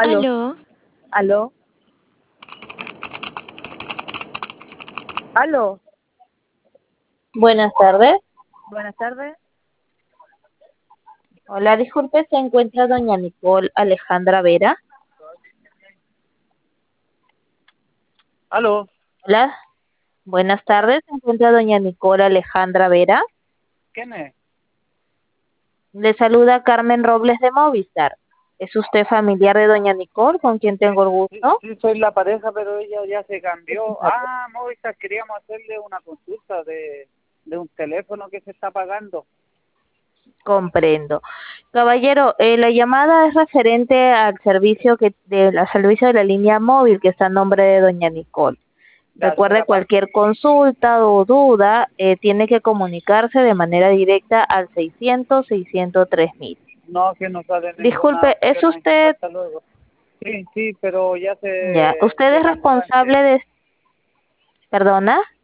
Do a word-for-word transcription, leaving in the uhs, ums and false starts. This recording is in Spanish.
Aló, Aló, aló, aló. Buenas tardes. Buenas tardes. Hola, disculpe, ¿se encuentra doña Nicole Alejandra Vera? Aló. Hola, buenas tardes, ¿se encuentra doña Nicole Alejandra Vera? ¿Quién es? Le saluda Carmen Robles de Movistar. ¿Es usted familiar de doña Nicole, con quien tengo el Sí, gusto? sí, soy la pareja, pero ella ya se cambió. Ah, Movistar, queríamos hacerle una consulta de, de un teléfono que se está pagando. Comprendo. Caballero, eh, la llamada es referente al servicio que de la servicio de la línea móvil que está a nombre de doña Nicole. Ya, eso Recuerde, era para... cualquier consulta o duda eh, tiene que comunicarse de manera directa al seiscientos, seiscientos tres mil. No, que no sale ninguna Disculpe, ¿es opción ahí. usted, Hasta luego. Sí, sí, pero ya ya, se, usted se es cambió la responsable empresa. de, perdona?